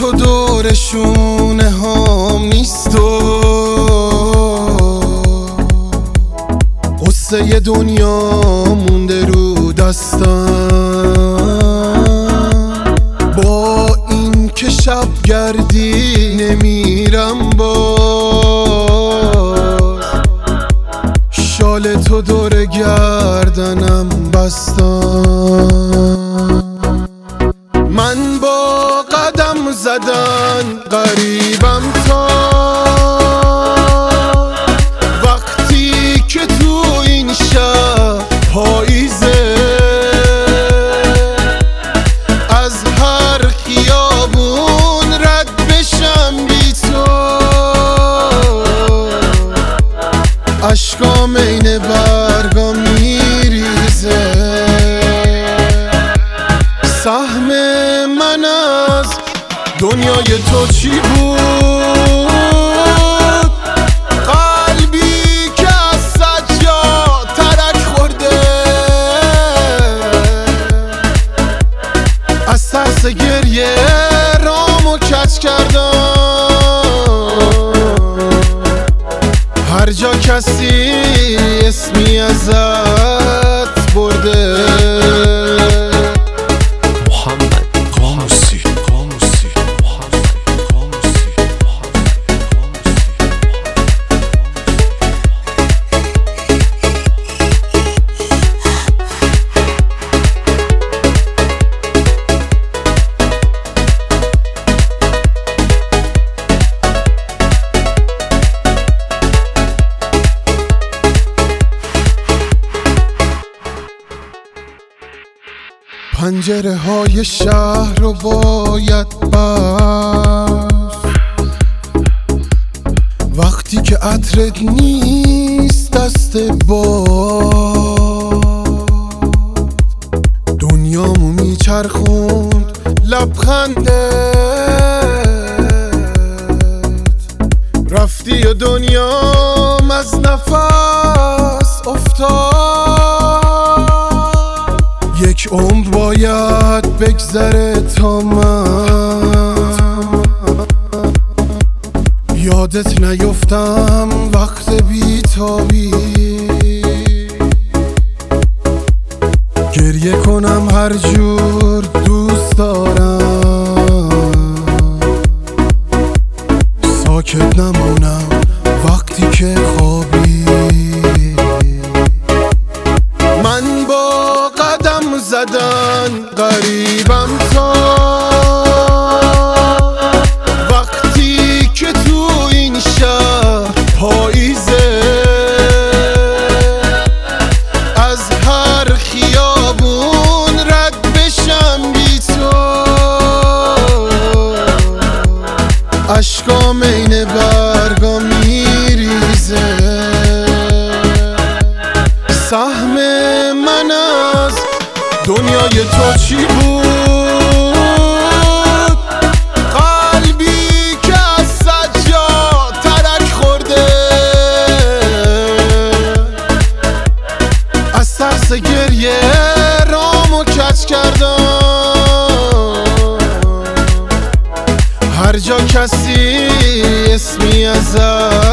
تو دور شونه هم نیست و قصه دنیا مونده رو دستم. با این که شب گردی نمیرم باز، شال تو دور گردنم بستم. من با قدم زدن غریبم تا وقتی که تو این شب پاییزه، از هر خیابون رد بشم بی تو، اشکام این برگا میریزه. سهم من از دنیای تو چی بود؟ قلبی که از سجاد ترک خورده، از ترس گریه رامو کج کردم. هر جا کسی اسمی ازت برده، پنجره های شهر رو باید بست وقتی که عطرت نیست دست باد. دنیامو میچرخوند لبخندت، رفتی و دنیام از نفس افتاد. یک عمر باید بگذره تا من یادت نیفتم وقت بیتابی. گریه کنم هر جور دوست دارم، ساکت نمونم وقتی که خوابی. من با قدم زدن غریبم تا وقتی که تو این شهر پاییزه، از هر خیابون رد بشم بی تو، اشکام این برگا میریزه. سهم من از دنیای تو چی بود؟ قلبی که از سجاد ترک خورده، از ترس گریه رامو کج کردم. هر جا کسی اسمی ازت